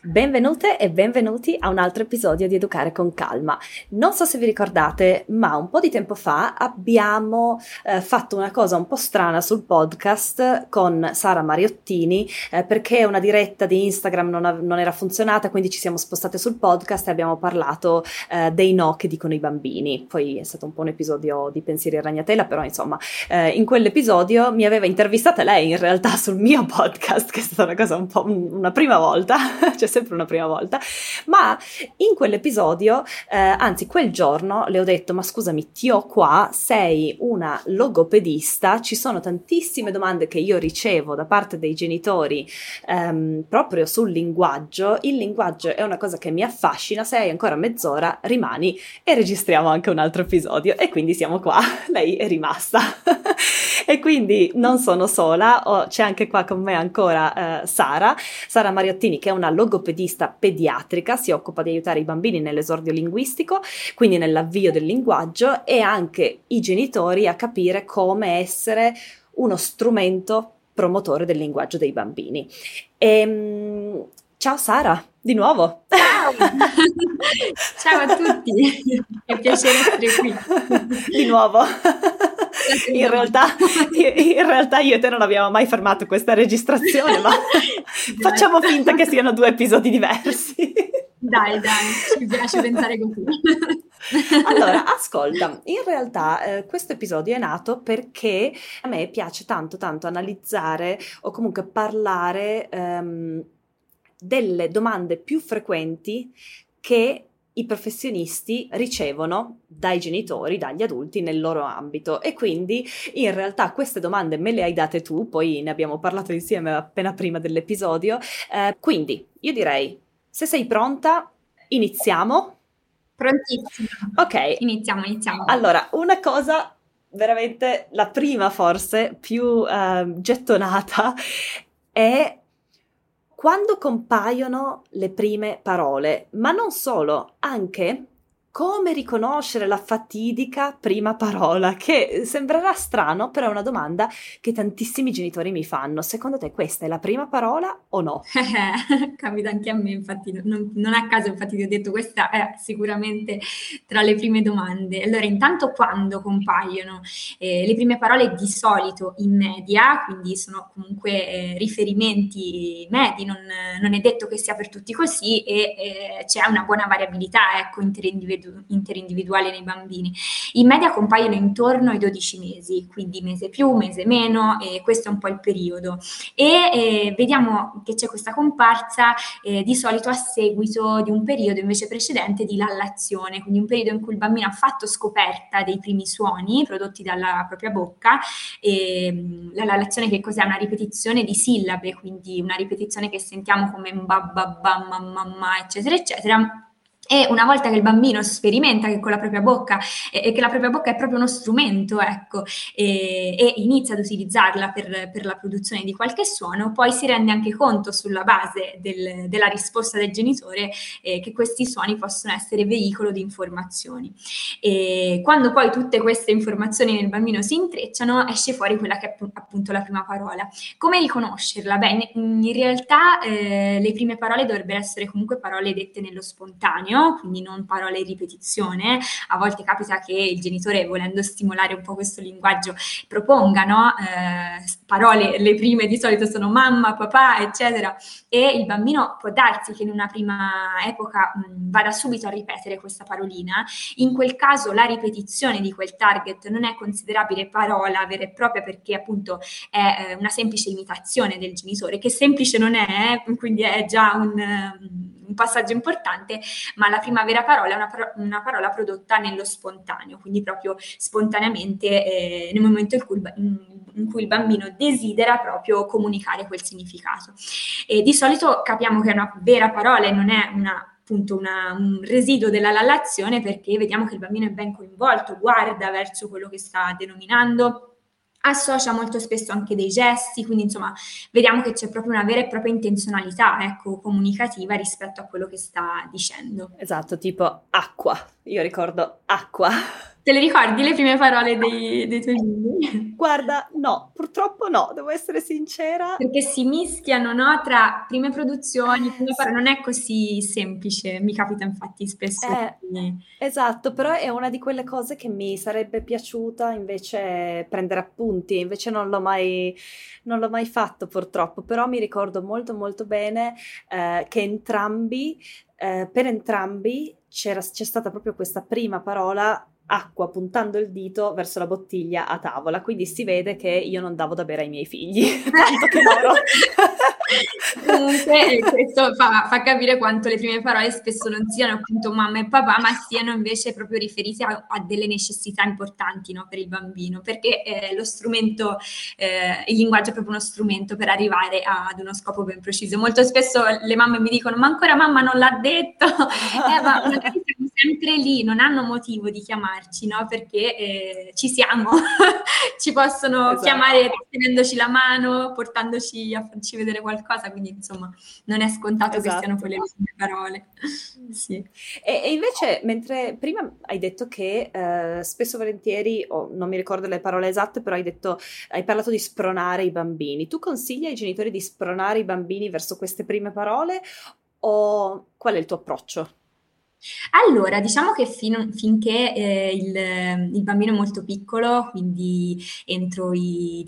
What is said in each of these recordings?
Benvenute e benvenuti a un altro episodio di Educare con Calma. Non so se vi ricordate, ma un po' di tempo fa abbiamo fatto una cosa un po' strana sul podcast con Sara Mariottini perché una diretta di Instagram non era funzionata, quindi ci siamo spostate sul podcast e abbiamo parlato dei no che dicono i bambini. Poi è stato un po' un episodio di pensieri a ragnatela, però insomma in quell'episodio mi aveva intervistata lei in realtà sul mio podcast, che è stata una cosa un po' una prima volta, c'è sempre una prima volta, ma in quell'episodio, anzi quel giorno le ho detto: ma scusami, ti ho qua, sei una logopedista, ci sono tantissime domande che io ricevo da parte dei genitori proprio sul linguaggio, il linguaggio è una cosa che mi affascina, se hai ancora mezz'ora rimani e registriamo anche un altro episodio, e quindi siamo qua, lei è rimasta. E quindi non sono sola, c'è anche qua con me ancora Sara Mariottini, che è una logopedista pediatrica, si occupa di aiutare i bambini nell'esordio linguistico, quindi nell'avvio del linguaggio, e anche i genitori a capire come essere uno strumento promotore del linguaggio dei bambini. Ciao Sara, di nuovo! Ciao! Ciao a tutti, è piacere essere qui. Di nuovo! In realtà io e te non abbiamo mai fermato questa registrazione, ma facciamo finta che siano due episodi diversi. Dai, ci piace pensare così. Allora, ascolta, in realtà questo episodio è nato perché a me piace tanto analizzare o comunque parlare delle domande più frequenti che i professionisti ricevono dai genitori, dagli adulti nel loro ambito, e quindi in realtà queste domande me le hai date tu, poi ne abbiamo parlato insieme appena prima dell'episodio, quindi io direi, se sei pronta, iniziamo. Prontissima. Ok. Iniziamo. Allora, una cosa veramente, la prima forse più gettonata è quando compaiono le prime parole, ma non solo, anche come riconoscere la fatidica prima parola, che sembrerà strano, però è una domanda che tantissimi genitori mi fanno. Secondo te questa è la prima parola o no? Capita anche a me, infatti, non a caso, infatti ti ho detto, questa è sicuramente tra le prime domande. Allora, intanto quando compaiono le prime parole, di solito in media, quindi sono comunque riferimenti medi, non è detto che sia per tutti così, e c'è una buona variabilità, ecco, interindividuale nei bambini. In media compaiono intorno ai 12 mesi, quindi mese più, mese meno, e questo è un po' il periodo. E vediamo che c'è questa comparsa di solito a seguito di un periodo invece precedente di lallazione, quindi un periodo in cui il bambino ha fatto scoperta dei primi suoni prodotti dalla propria bocca. E la lallazione che cos'è? Una ripetizione di sillabe, quindi una ripetizione che sentiamo come ba, ba, ba, ma, ma, eccetera, eccetera. E una volta che il bambino sperimenta che con la propria bocca e che la propria bocca è proprio uno strumento, ecco, e inizia ad utilizzarla per la produzione di qualche suono, poi si rende anche conto, sulla base della risposta del genitore, che questi suoni possono essere veicolo di informazioni. E quando poi tutte queste informazioni nel bambino si intrecciano, esce fuori quella che è appunto la prima parola. Come riconoscerla? Beh, in realtà le prime parole dovrebbero essere comunque parole dette nello spontaneo, quindi non parole in ripetizione. A volte capita che il genitore, volendo stimolare un po' questo linguaggio, proponga, no? Parole, le prime di solito sono mamma, papà, eccetera, e il bambino può darsi che in una prima epoca vada subito a ripetere questa parolina. In quel caso la ripetizione di quel target non è considerabile parola vera e propria, perché appunto è una semplice imitazione del genitore, che semplice non è, quindi è già un passaggio importante, ma la prima vera parola è una parola prodotta nello spontaneo, quindi proprio spontaneamente nel momento in cui il bambino desidera proprio comunicare quel significato. E di solito capiamo che è una vera parola e non è appunto un residuo della lallazione, perché vediamo che il bambino è ben coinvolto, guarda verso quello che sta denominando, associa molto spesso anche dei gesti, quindi insomma vediamo che c'è proprio una vera e propria intenzionalità, ecco, comunicativa rispetto a quello che sta dicendo. Esatto, tipo acqua, io ricordo acqua. Te le ricordi le prime parole dei tuoi bimbi? Guarda, no, purtroppo no, devo essere sincera. Perché si mischiano, no, tra prime produzioni, Sì. non è così semplice. Mi capita infatti spesso Eh, di... esatto, però è una di quelle cose che mi sarebbe piaciuta invece prendere appunti, invece non l'ho mai fatto purtroppo, però mi ricordo molto molto bene che per entrambi c'è stata proprio questa prima parola acqua puntando il dito verso la bottiglia a tavola, quindi si vede che io non davo da bere ai miei figli, tanto che loro... Comunque, questo fa capire quanto le prime parole spesso non siano appunto mamma e papà, ma siano invece proprio riferite a delle necessità importanti, no, per il bambino, perché lo strumento, il linguaggio è proprio uno strumento per arrivare ad uno scopo ben preciso. Molto spesso le mamme mi dicono: ma ancora mamma non l'ha detto, ma magari siamo sempre lì, non hanno motivo di chiamarci, no? Perché ci siamo, ci possono chiamare Esatto. tenendoci la mano, portandoci a farci vedere qualcosa, quindi insomma non è scontato che siano Esatto. quelle le prime parole. Sì. E invece, mentre prima hai detto che spesso e volentieri, o non mi ricordo le parole esatte, però hai parlato di spronare i bambini. Tu consigli ai genitori di spronare i bambini verso queste prime parole o qual è il tuo approccio? Allora, diciamo che finché il bambino è molto piccolo, quindi entro i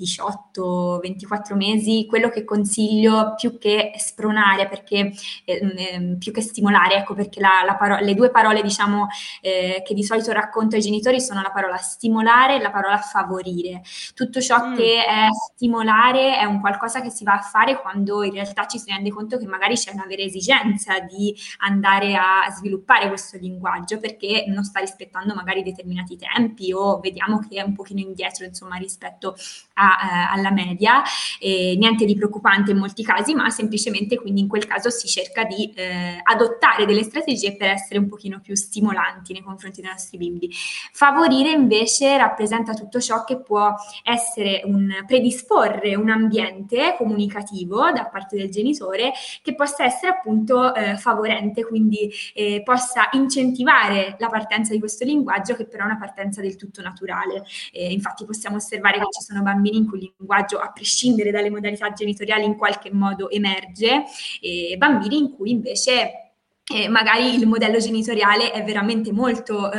18-24 mesi, quello che consiglio più che spronare, perché più che stimolare, ecco perché le due parole, diciamo, che di solito racconto ai genitori sono la parola stimolare e la parola favorire. Tutto ciò Mm, che è stimolare è un qualcosa che si va a fare quando in realtà ci si rende conto che magari c'è una vera esigenza di andare a sviluppare questo linguaggio perché non sta rispettando magari determinati tempi o vediamo che è un pochino indietro insomma rispetto alla media, niente di preoccupante in molti casi, ma semplicemente quindi in quel caso si cerca di adottare delle strategie per essere un pochino più stimolanti nei confronti dei nostri bimbi. Favorire invece rappresenta tutto ciò che può essere predisporre un ambiente comunicativo da parte del genitore che possa essere appunto favorente, quindi possa incentivare la partenza di questo linguaggio che però è una partenza del tutto naturale. Infatti possiamo osservare che ci sono bambini in cui il linguaggio, a prescindere dalle modalità genitoriali, in qualche modo emerge, e bambini in cui invece magari il modello genitoriale è veramente molto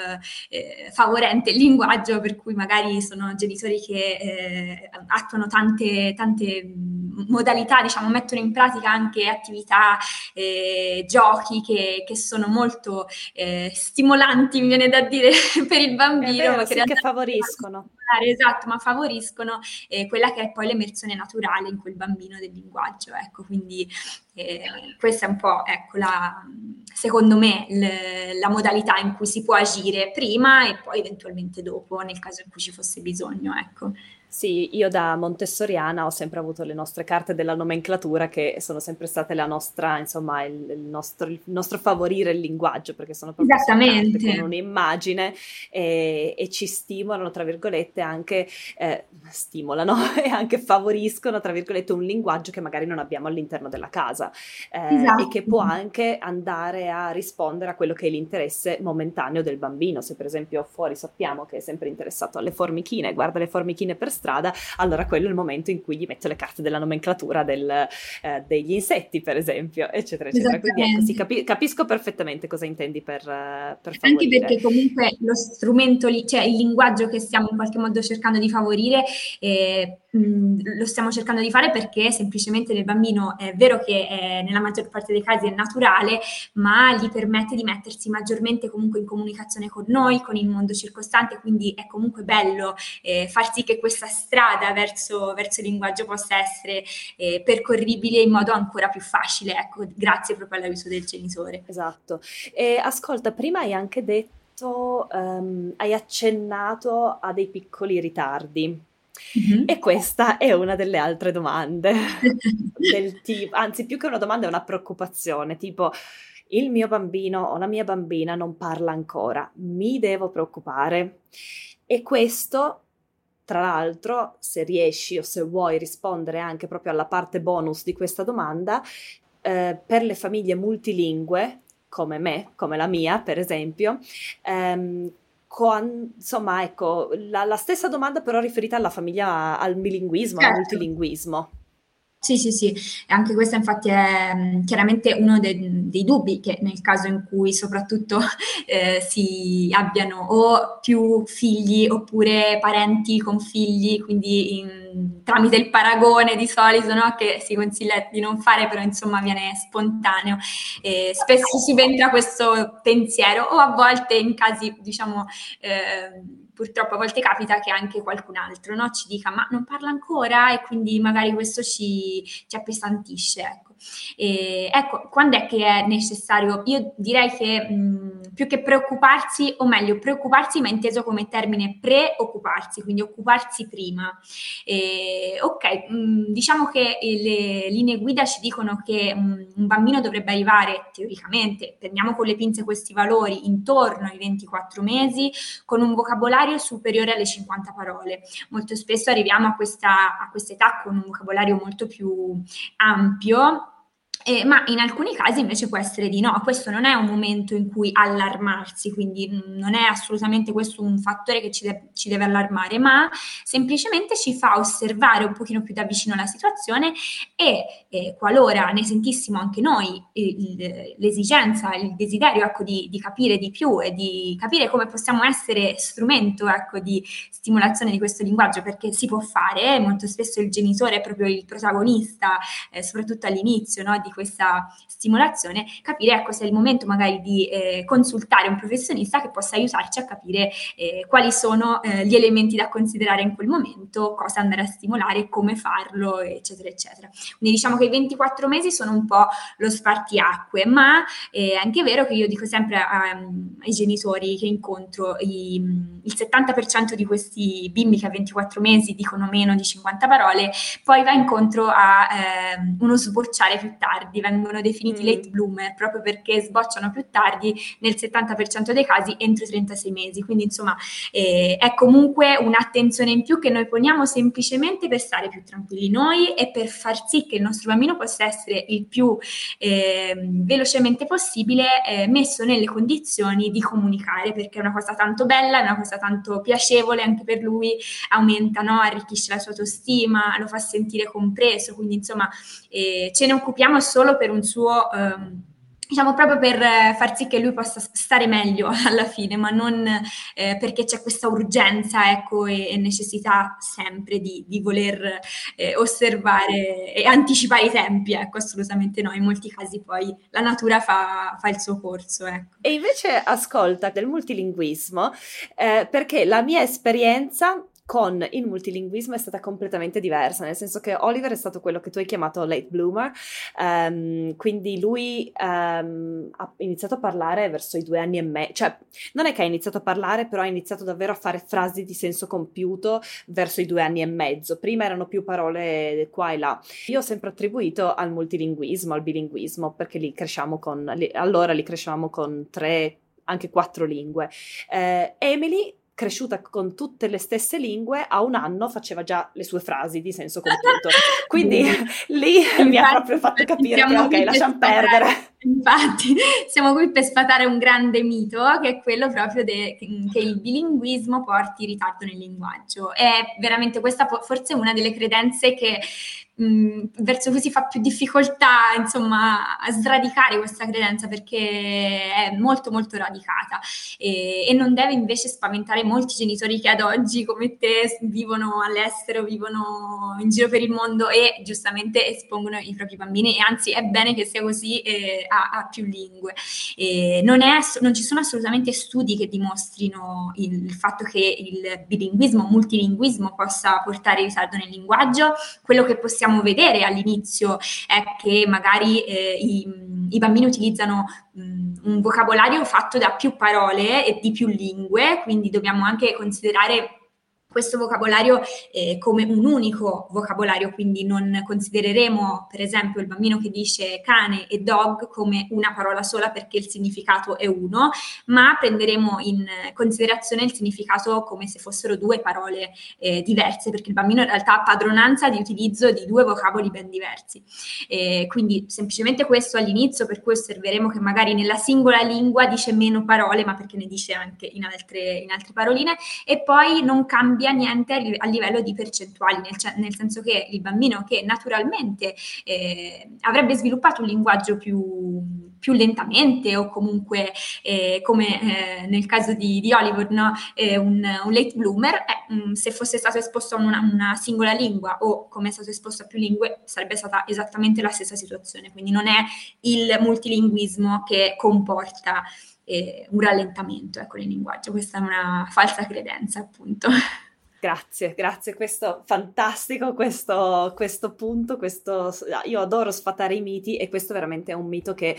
favorente il linguaggio, per cui magari sono genitori che attuano tante modalità, diciamo, mettono in pratica anche attività, giochi che sono molto stimolanti, mi viene da dire, per il è bambino, vero, ma che in sì, che realtà favoriscono. esatto, ma favoriscono quella che è poi l'emersione naturale in quel bambino del linguaggio, ecco, quindi questa è un po', ecco, secondo me, la modalità in cui si può agire prima e poi eventualmente dopo, nel caso in cui ci fosse bisogno, ecco. Sì, io da montessoriana ho sempre avuto le nostre carte della nomenclatura che sono sempre state la nostra, insomma, il nostro favorire il linguaggio, perché sono carte Esattamente. con un'immagine e ci stimolano, tra virgolette, anche stimolano e anche favoriscono, tra virgolette, un linguaggio che magari non abbiamo all'interno della casa e che Esatto. può anche andare a rispondere a quello che è l'interesse momentaneo del bambino. Se per esempio fuori sappiamo che è sempre interessato alle formichine, guarda le formichine per strada, allora quello è il momento in cui gli metto le carte della nomenclatura degli insetti, per esempio, eccetera, eccetera. Quindi ecco, sì, Esattamente. capisco perfettamente cosa intendi per Anche favorire. perché comunque lo strumento, cioè il linguaggio che stiamo in qualche modo cercando di favorire, lo stiamo cercando di fare perché semplicemente nel bambino è vero che nella maggior parte dei casi è naturale, ma gli permette di mettersi maggiormente comunque in comunicazione con noi, con il mondo circostante, quindi è comunque bello far sì che questa strada verso il linguaggio possa essere percorribile in modo ancora più facile, ecco, grazie proprio all'aiuto del genitore. Esatto. E ascolta, prima hai anche detto, hai accennato a dei piccoli ritardi. Mhm. E questa è una delle altre domande, del tipo, anzi, più che una domanda è una preoccupazione, tipo, il mio bambino o la mia bambina non parla ancora, mi devo preoccupare? E questo, tra l'altro, se riesci o se vuoi rispondere anche proprio alla parte bonus di questa domanda, per le famiglie multilingue, come me, come la mia, per esempio, ehm, insomma, ecco, la stessa domanda però riferita alla famiglia, al bilinguismo, al Certo. multilinguismo. Sì, sì, sì, e anche questo infatti è chiaramente uno dei dubbi che nel caso in cui soprattutto si abbiano o più figli oppure parenti con figli, quindi tramite il paragone di solito, no, che si consiglia di non fare, però insomma viene spontaneo. Spesso si entra questo pensiero o a volte in casi, diciamo, purtroppo a volte capita che anche qualcun altro, no, ci dica ma non parla ancora e quindi magari questo ci appesantisce, ecco. E, ecco, quando è che è necessario? Io direi che più che preoccuparsi, o meglio, preoccuparsi ma inteso come termine preoccuparsi, quindi occuparsi prima. Ok, diciamo che le linee guida ci dicono che un bambino dovrebbe arrivare teoricamente, prendiamo con le pinze questi valori, intorno ai 24 mesi, con un vocabolario superiore alle 50 parole. Molto spesso arriviamo a questa età con un vocabolario molto più ampio. Ma in alcuni casi invece può essere di no, questo non è un momento in cui allarmarsi, quindi non è assolutamente questo un fattore che ci deve allarmare, ma semplicemente ci fa osservare un pochino più da vicino la situazione e qualora ne sentissimo anche noi l'esigenza, il desiderio ecco, di capire di più e di capire come possiamo essere strumento ecco, di stimolazione di questo linguaggio, perché si può fare, molto spesso il genitore è proprio il protagonista, soprattutto all'inizio no, di questa stimolazione, capire ecco, se è il momento magari di consultare un professionista che possa aiutarci a capire quali sono gli elementi da considerare in quel momento, cosa andare a stimolare, come farlo, eccetera, eccetera. Quindi diciamo che i 24 mesi sono un po' lo spartiacque, ma è anche vero che io dico sempre ai genitori che incontro, il 70% di questi bimbi che a 24 mesi dicono meno di 50 parole, poi va incontro a uno sbocciare più tardi, vengono definiti late bloomer, proprio perché sbocciano più tardi, nel 70% dei casi entro i 36 mesi, quindi insomma è comunque un'attenzione in più che noi poniamo semplicemente per stare più tranquilli noi e per far sì che il nostro bambino possa essere il più velocemente possibile messo nelle condizioni di comunicare, perché è una cosa tanto bella, è una cosa tanto piacevole anche per lui, aumenta, no? Arricchisce la sua autostima, lo fa sentire compreso, quindi insomma ce ne occupiamo solo per un suo diciamo proprio per far sì che lui possa stare meglio alla fine, ma non perché c'è questa urgenza ecco, e necessità sempre di voler osservare e anticipare i tempi, ecco, assolutamente no, in molti casi poi la natura fa il suo corso. Ecco. E invece ascolta del multilinguismo, perché la mia esperienza con il multilinguismo è stata completamente diversa, nel senso che Oliver è stato quello che tu hai chiamato late bloomer, quindi lui ha iniziato a parlare verso i 2 anni e mezzo, cioè non è che ha iniziato a parlare, però ha iniziato davvero a fare frasi di senso compiuto verso i 2 anni e mezzo. Prima erano più parole qua e là. Io ho sempre attribuito al multilinguismo, al bilinguismo, perché allora li crescevamo con 3, anche 4 lingue. Emily, cresciuta con tutte le stesse lingue, a 1 anno faceva già le sue frasi di senso compiuto. Quindi lì mi ha proprio fatto capire che ok, lasciamo perdere. Infatti, siamo qui per sfatare un grande mito, che è quello proprio che il bilinguismo porti ritardo nel linguaggio. È veramente questa forse una delle credenze che verso cui si fa più difficoltà, insomma, a sradicare questa credenza, perché è molto molto radicata e non deve invece spaventare molti genitori che ad oggi, come te, vivono all'estero, vivono in giro per il mondo e giustamente espongono i propri bambini, e anzi è bene che sia così a più lingue. Non ci sono assolutamente studi che dimostrino il fatto che il bilinguismo, multilinguismo possa portare ritardo nel linguaggio. Quello che possiamo vedere all'inizio è che magari i bambini utilizzano un vocabolario fatto da più parole e di più lingue, quindi dobbiamo anche considerare questo vocabolario come un unico vocabolario, quindi non considereremo per esempio il bambino che dice cane e dog come una parola sola perché il significato è uno, ma prenderemo in considerazione il significato come se fossero due parole diverse, perché il bambino in realtà ha padronanza di utilizzo di due vocaboli ben diversi. Quindi semplicemente questo all'inizio, per cui osserveremo che magari nella singola lingua dice meno parole, ma perché ne dice anche in altre paroline, e poi non cambia niente a livello di percentuali, nel senso che il bambino che naturalmente avrebbe sviluppato un linguaggio più lentamente, o comunque come nel caso di Oliver, no? Un late bloomer, se fosse stato esposto a una singola lingua o come è stato esposto a più lingue, sarebbe stata esattamente la stessa situazione. Quindi non è il multilinguismo che comporta un rallentamento, ecco, nel linguaggio. Questa è una falsa credenza, appunto. Grazie, questo fantastico, questo punto, io adoro sfatare i miti, e questo veramente è un mito che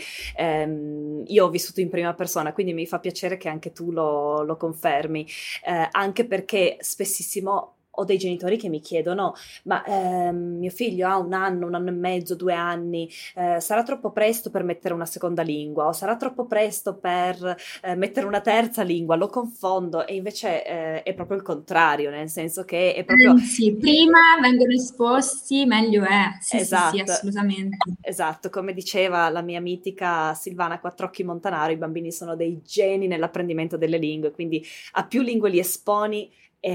io ho vissuto in prima persona, quindi mi fa piacere che anche tu lo confermi, anche perché spessissimo ho dei genitori che mi chiedono: ma mio figlio ha un anno e mezzo, 2 anni, sarà troppo presto per mettere una seconda lingua, o sarà troppo presto per mettere una terza lingua? Lo confondo, e invece è proprio il contrario, nel senso che è proprio... Anzi, prima vengono esposti, meglio è. Sì, sì, Esatto, assolutamente. esatto, come diceva la mia mitica Silvana Quattrocchi Montanaro, i bambini sono dei geni nell'apprendimento delle lingue, quindi a più lingue li esponi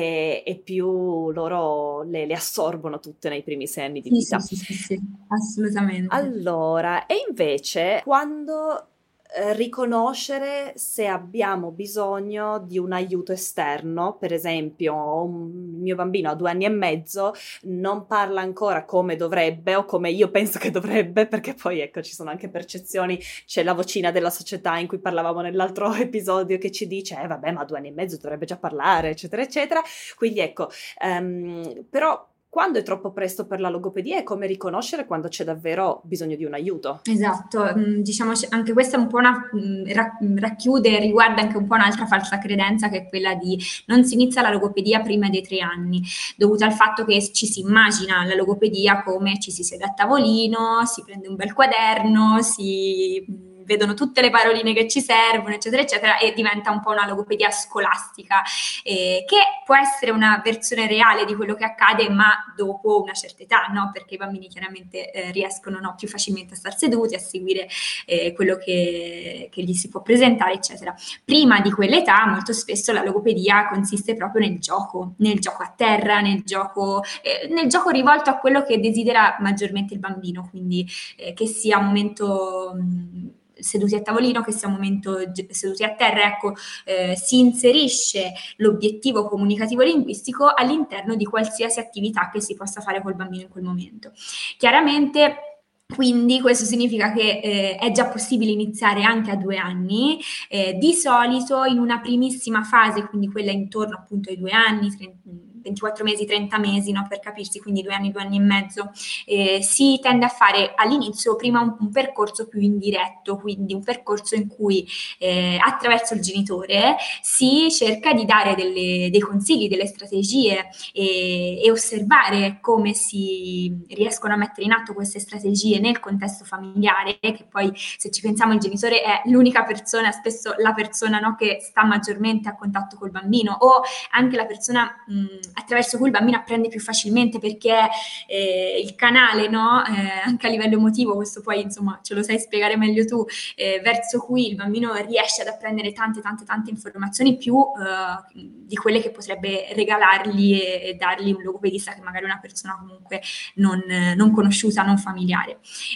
e più loro le assorbono tutte nei primi 6 anni di Sì, sì, vita. sì, assolutamente. Allora, e invece quando riconoscere se abbiamo bisogno di un aiuto esterno, per esempio il mio bambino a 2 anni e mezzo non parla ancora come dovrebbe o come io penso che dovrebbe, perché poi ecco ci sono anche percezioni, c'è la vocina della società in cui parlavamo nell'altro episodio che ci dice vabbè, ma a 2 anni e mezzo dovrebbe già parlare, eccetera eccetera, quindi ecco, però quando è troppo presto per la logopedia e come riconoscere quando c'è davvero bisogno di un aiuto. Esatto, diciamo anche questa è un po' racchiude, riguarda anche un po' un'altra falsa credenza, che è quella di non si inizia la logopedia prima dei 3 anni, dovuta al fatto che ci si immagina la logopedia come ci si siede a tavolino, si prende un bel quaderno, si vedono tutte le paroline che ci servono, eccetera, eccetera, e diventa un po' una logopedia scolastica, che può essere una versione reale di quello che accade, ma dopo una certa età, no? Perché i bambini chiaramente riescono, no, più facilmente a star seduti, a seguire quello che gli si può presentare, eccetera. Prima di quell'età, molto spesso la logopedia consiste proprio nel gioco a terra, nel gioco rivolto a quello che desidera maggiormente il bambino, quindi che sia un momento seduti a tavolino, che sia un momento seduti a terra, ecco, si inserisce l'obiettivo comunicativo linguistico all'interno di qualsiasi attività che si possa fare col bambino in quel momento. Chiaramente, quindi questo significa che è già possibile iniziare anche a 2 anni, di solito in una primissima fase, quindi quella intorno appunto ai 2 anni, 24 mesi, 30 mesi, no, per capirsi, quindi 2 anni e mezzo, si tende a fare all'inizio prima un percorso più indiretto, quindi un percorso in cui attraverso il genitore si cerca di dare dei consigli, delle strategie e osservare come si riescono a mettere in atto queste strategie nel contesto familiare, che poi, se ci pensiamo, il genitore è l'unica persona, spesso la persona, no, che sta maggiormente a contatto col bambino, o anche la persona attraverso cui il bambino apprende più facilmente, perché il canale, no, anche a livello emotivo, questo poi insomma ce lo sai spiegare meglio tu, verso cui il bambino riesce ad apprendere tante informazioni più di quelle che potrebbe regalargli e dargli un logopedista, che magari è una persona comunque non conosciuta, non familiare.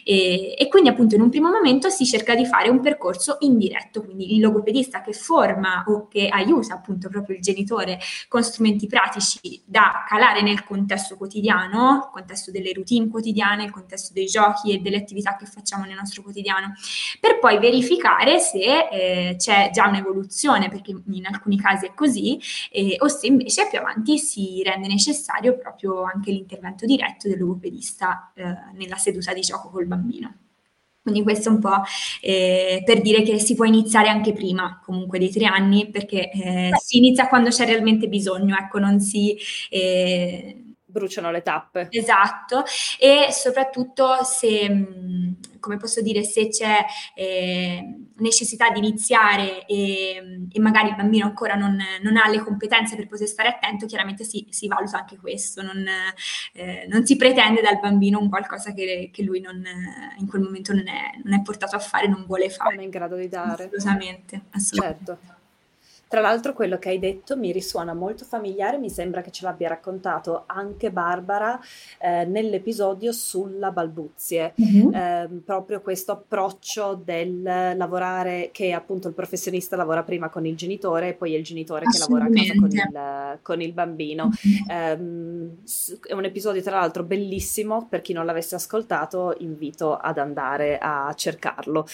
E quindi appunto in un primo momento si cerca di fare un percorso indiretto, quindi il logopedista che forma o che aiuta appunto proprio il genitore con strumenti pratici da calare nel contesto quotidiano, il contesto delle routine quotidiane, il contesto dei giochi e delle attività che facciamo nel nostro quotidiano, per poi verificare se c'è già un'evoluzione, perché in alcuni casi è così, o se invece più avanti si rende necessario proprio anche l'intervento diretto del logopedista nella seduta di gioco col bambino. Quindi questo è un po' per dire che si può iniziare anche prima, comunque dei 3 anni, perché si inizia quando c'è realmente bisogno, ecco, non si... Bruciano le tappe. Esatto, e soprattutto se, come posso dire, se c'è necessità di iniziare e magari il bambino ancora non ha le competenze per poter stare attento, chiaramente si valuta anche questo, non si pretende dal bambino un qualcosa che lui in quel momento non è portato a fare, non vuole fare. Non è in grado di dare. Assolutamente. Certo. Tra l'altro quello che hai detto mi risuona molto familiare, mi sembra che ce l'abbia raccontato anche Barbara nell'episodio sulla balbuzie, proprio questo approccio del lavorare, che appunto il professionista lavora prima con il genitore e poi è il genitore che lavora a casa con il bambino. È un episodio tra l'altro bellissimo, per chi non l'avesse ascoltato invito ad andare a cercarlo.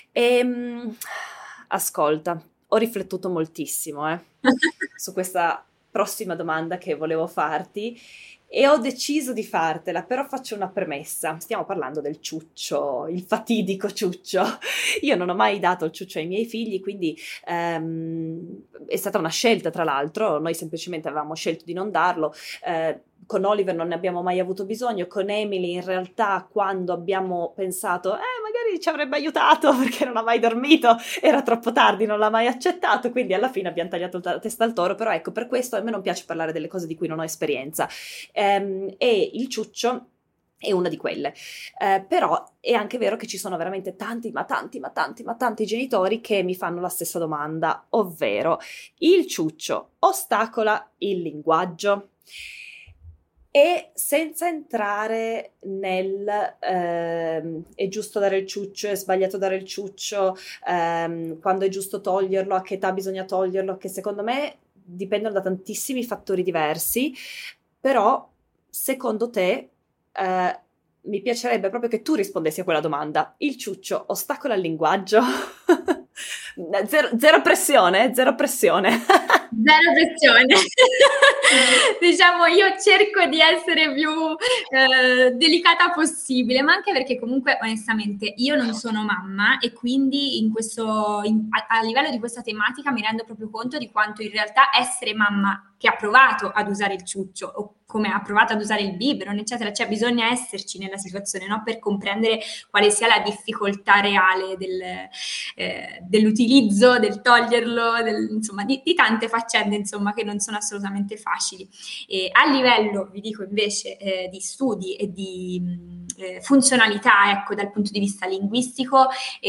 Ascolta. Ho riflettuto moltissimo su questa prossima domanda che volevo farti e ho deciso di fartela, però faccio una premessa. Stiamo parlando del ciuccio, il fatidico ciuccio. Io non ho mai dato il ciuccio ai miei figli, quindi è stata una scelta, tra l'altro. Noi semplicemente avevamo scelto di non darlo. Con Oliver non ne abbiamo mai avuto bisogno, con Emily in realtà quando abbiamo pensato magari ci avrebbe aiutato perché non ha mai dormito, era troppo tardi, non l'ha mai accettato, quindi alla fine abbiamo tagliato la testa al toro, però ecco, per questo a me non piace parlare delle cose di cui non ho esperienza, e il ciuccio è una di quelle, però è anche vero che ci sono veramente tanti genitori che mi fanno la stessa domanda, ovvero il ciuccio ostacola il linguaggio? E senza entrare nel è giusto dare il ciuccio, è sbagliato dare il ciuccio, quando è giusto toglierlo, a che età bisogna toglierlo, che secondo me dipendono da tantissimi fattori diversi, però secondo te mi piacerebbe proprio che tu rispondessi a quella domanda. Il ciuccio ostacola il linguaggio? Zero pressione, zero pressione. Zero pressione. Diciamo, io cerco di essere più delicata possibile, ma anche perché comunque onestamente io non sono mamma e quindi a livello di questa tematica mi rendo proprio conto di quanto in realtà essere mamma che ha provato ad usare il ciuccio o come ha provato ad usare il biberon, eccetera, cioè bisogna esserci nella situazione, no? Per comprendere quale sia la difficoltà reale dell'utilizzo, del toglierlo, insomma, di tante faccende, insomma, che non sono assolutamente facili. E a livello, vi dico invece, di studi e di funzionalità, ecco, dal punto di vista linguistico,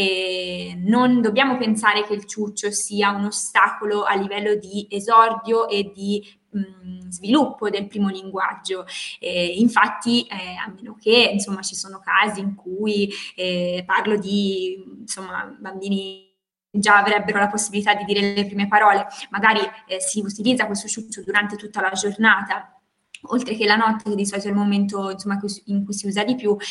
non dobbiamo pensare che il ciuccio sia un ostacolo a livello di esordio e di sviluppo del primo linguaggio. Infatti, a meno che insomma ci sono casi in cui parlo di insomma bambini già avrebbero la possibilità di dire le prime parole, magari si utilizza questo ciuccio durante tutta la giornata, oltre che la notte, che di solito è il momento insomma, in cui si usa di più,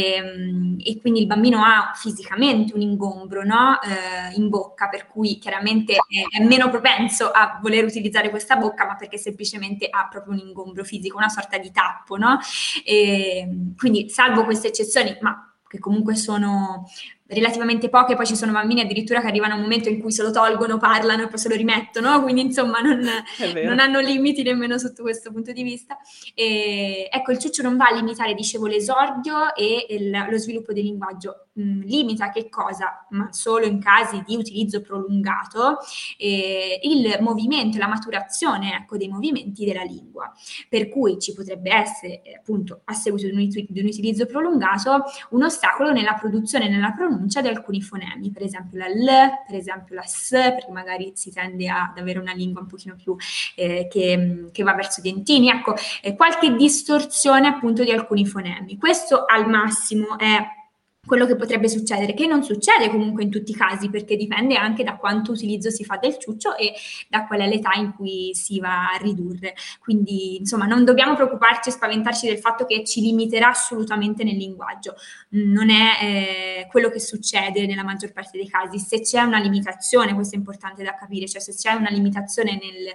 e quindi il bambino ha fisicamente un ingombro, no? In bocca, per cui chiaramente è meno propenso a voler utilizzare questa bocca, ma perché semplicemente ha proprio un ingombro fisico, una sorta di tappo, no? Quindi salvo queste eccezioni, ma che comunque sono relativamente poche, poi ci sono bambini addirittura che arrivano a un momento in cui se lo tolgono, parlano e poi se lo rimettono, quindi insomma non hanno limiti nemmeno sotto questo punto di vista. Ecco, il ciuccio non va a limitare, dicevo, l'esordio e lo sviluppo del linguaggio, limita che cosa? Ma solo in casi di utilizzo prolungato, il movimento, la maturazione, ecco, dei movimenti della lingua, per cui ci potrebbe essere appunto a seguito di un utilizzo prolungato un ostacolo nella produzione e nella pronuncia di alcuni fonemi, per esempio la L, per esempio la S, perché magari si tende ad avere una lingua un pochino più che va verso i dentini, ecco, qualche distorsione appunto di alcuni fonemi. Questo al massimo è quello che potrebbe succedere, che non succede comunque in tutti i casi, perché dipende anche da quanto utilizzo si fa del ciuccio e da qual è l'età in cui si va a ridurre. Quindi, insomma, non dobbiamo preoccuparci e spaventarci del fatto che ci limiterà assolutamente nel linguaggio. Non è quello che succede nella maggior parte dei casi. Se c'è una limitazione, questo è importante da capire, cioè se c'è una limitazione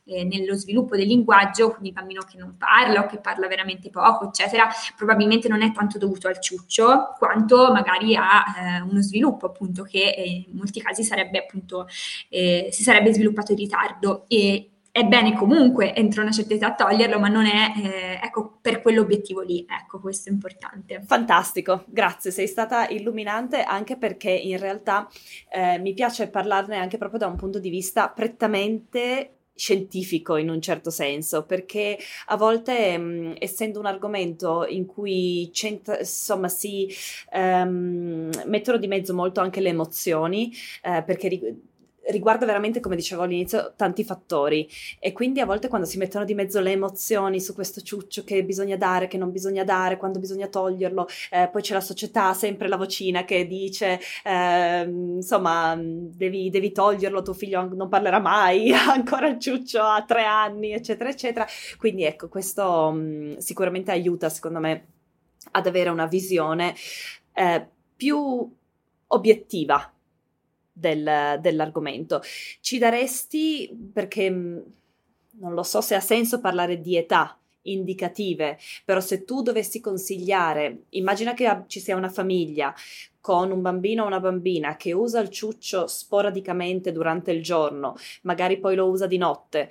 nello sviluppo del linguaggio, quindi il bambino che non parla o che parla veramente poco, eccetera, probabilmente non è tanto dovuto al ciuccio, quanto magari a uno sviluppo appunto che in molti casi sarebbe appunto si sarebbe sviluppato in ritardo. E è bene comunque entro una certa età toglierlo, ma non è ecco, per quell'obiettivo lì, ecco, questo è importante. Fantastico, grazie, sei stata illuminante, anche perché in realtà mi piace parlarne anche proprio da un punto di vista prettamente scientifico, in un certo senso, perché a volte essendo un argomento in cui insomma si mettono di mezzo molto anche le emozioni, perché riguarda veramente, come dicevo all'inizio, tanti fattori, e quindi a volte quando si mettono di mezzo le emozioni su questo ciuccio che bisogna dare, che non bisogna dare, quando bisogna toglierlo, poi c'è la società, sempre la vocina che dice insomma devi toglierlo, tuo figlio non parlerà mai, ha ancora il ciuccio a 3 anni, eccetera eccetera. Quindi ecco, questo sicuramente aiuta, secondo me, ad avere una visione più obiettiva dell'argomento. Ci daresti, perché non lo so se ha senso parlare di età indicative, però se tu dovessi consigliare, immagina che ci sia una famiglia con un bambino o una bambina che usa il ciuccio sporadicamente durante il giorno, magari poi lo usa di notte,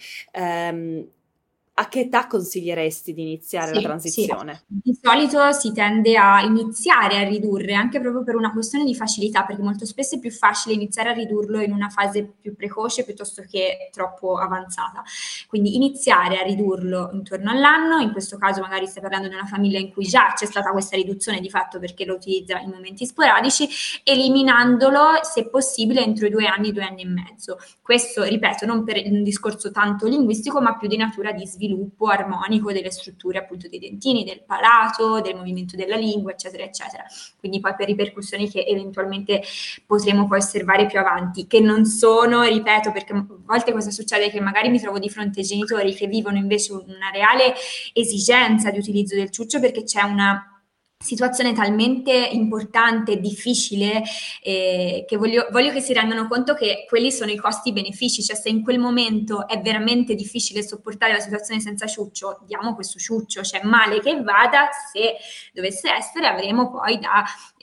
a che età consiglieresti di iniziare la transizione? Sì. Di solito si tende a iniziare a ridurre, anche proprio per una questione di facilità, perché molto spesso è più facile iniziare a ridurlo in una fase più precoce piuttosto che troppo avanzata. Quindi iniziare a ridurlo intorno all'anno, in questo caso magari stai parlando di una famiglia in cui già c'è stata questa riduzione di fatto perché lo utilizza in momenti sporadici, eliminandolo se possibile entro i 2 anni, 2 anni e mezzo. Questo, ripeto, non per un discorso tanto linguistico, ma più di natura di sviluppo armonico delle strutture appunto dei dentini, del palato, del movimento della lingua, eccetera, eccetera. Quindi poi per ripercussioni che eventualmente potremo poi osservare più avanti, che non sono, ripeto, perché a volte cosa succede? Che magari mi trovo di fronte ai genitori che vivono invece una reale esigenza di utilizzo del ciuccio perché c'è una situazione talmente importante e difficile che voglio che si rendano conto che quelli sono i costi-benefici, cioè se in quel momento è veramente difficile sopportare la situazione senza ciuccio, diamo questo ciuccio, c'è male che vada, se dovesse essere avremo poi da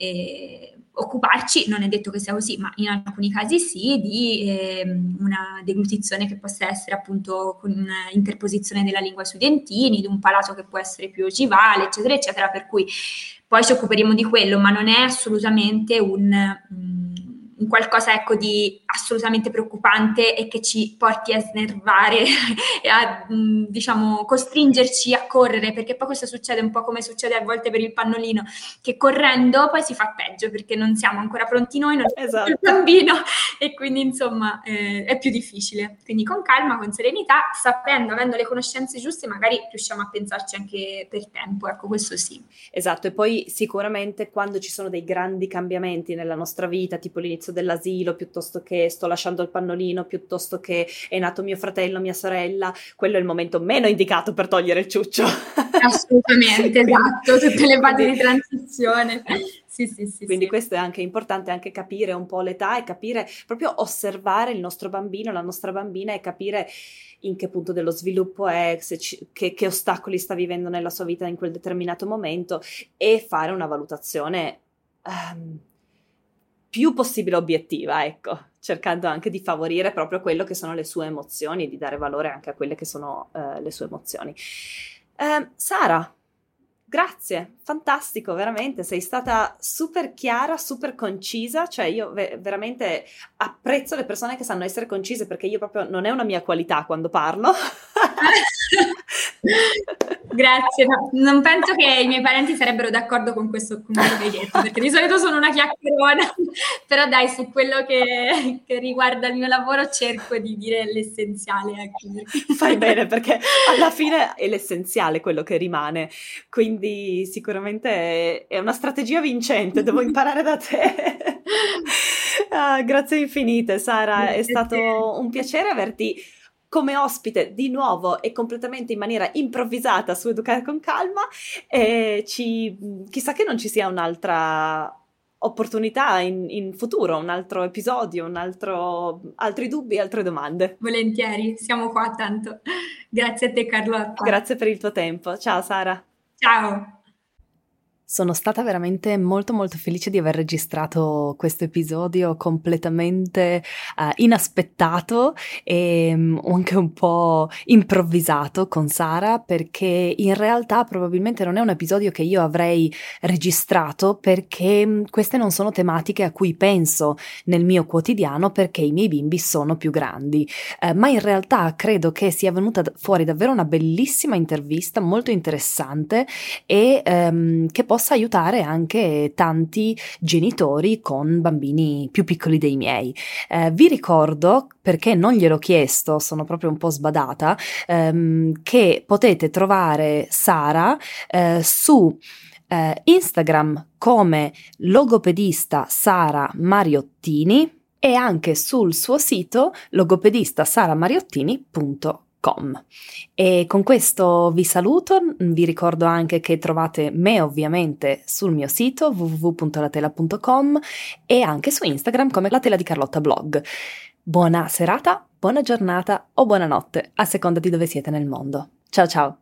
occuparci, non è detto che sia così, ma in alcuni casi sì, di una deglutizione che possa essere appunto con un'interposizione della lingua sui dentini, di un palato che può essere più ogivale, eccetera, eccetera, per cui poi ci occuperemo di quello, ma non è assolutamente un qualcosa ecco di assolutamente preoccupante e che ci porti a snervare e a diciamo costringerci a correre, perché poi questo succede un po' come succede a volte per il pannolino, che correndo poi si fa peggio perché non siamo ancora pronti noi, non è il bambino e quindi insomma è più difficile. Quindi con calma, con serenità, sapendo, avendo le conoscenze giuste, magari riusciamo a pensarci anche per tempo, ecco, questo sì. Esatto, e poi sicuramente quando ci sono dei grandi cambiamenti nella nostra vita, tipo l'inizio dell'asilo, piuttosto che sto lasciando il pannolino, piuttosto che è nato mio fratello, mia sorella, quello è il momento meno indicato per togliere il ciuccio. Assolutamente, esatto, tutte le fasi di transizione. Sì. Quindi questo è anche importante, anche capire un po' l'età e capire, proprio osservare il nostro bambino, la nostra bambina e capire in che punto dello sviluppo è, che ostacoli sta vivendo nella sua vita in quel determinato momento e fare una valutazione più possibile obiettiva, ecco, cercando anche di favorire proprio quello che sono le sue emozioni e di dare valore anche a quelle che sono le sue emozioni. Sara, grazie, fantastico, veramente, sei stata super chiara, super concisa, cioè io veramente apprezzo le persone che sanno essere concise perché io proprio non è una mia qualità quando parlo. Grazie, non penso che i miei parenti sarebbero d'accordo con questo che hai detto, perché di solito sono una chiacchierona, però dai, su quello che riguarda il mio lavoro cerco di dire l'essenziale. Ecco. Fai bene, perché alla fine è l'essenziale quello che rimane, quindi sicuramente è una strategia vincente, devo imparare da te. Grazie infinite, Sara, è stato un piacere averti come ospite di nuovo e completamente in maniera improvvisata su Educare con Calma, e chissà che non ci sia un'altra opportunità in futuro, un altro episodio, altri dubbi, altre domande. Volentieri, siamo qua tanto. Grazie a te Carlotta. Grazie per il tuo tempo. Ciao Sara. Ciao. Sono stata veramente molto molto felice di aver registrato questo episodio completamente inaspettato e anche un po' improvvisato con Sara, perché in realtà probabilmente non è un episodio che io avrei registrato, perché queste non sono tematiche a cui penso nel mio quotidiano, perché i miei bimbi sono più grandi, ma in realtà credo che sia venuta fuori davvero una bellissima intervista molto interessante e che possa aiutare anche tanti genitori con bambini più piccoli dei miei. Vi ricordo, perché non gliel'ho chiesto, sono proprio un po' sbadata, che potete trovare Sara su Instagram come logopedista Sara Mariottini e anche sul suo sito logopedistasaramariottini.com. E con questo vi saluto, vi ricordo anche che trovate me ovviamente sul mio sito www.latela.com e anche su Instagram come La Tela di Carlotta Blog. Buona serata, buona giornata o buonanotte, a seconda di dove siete nel mondo. Ciao ciao!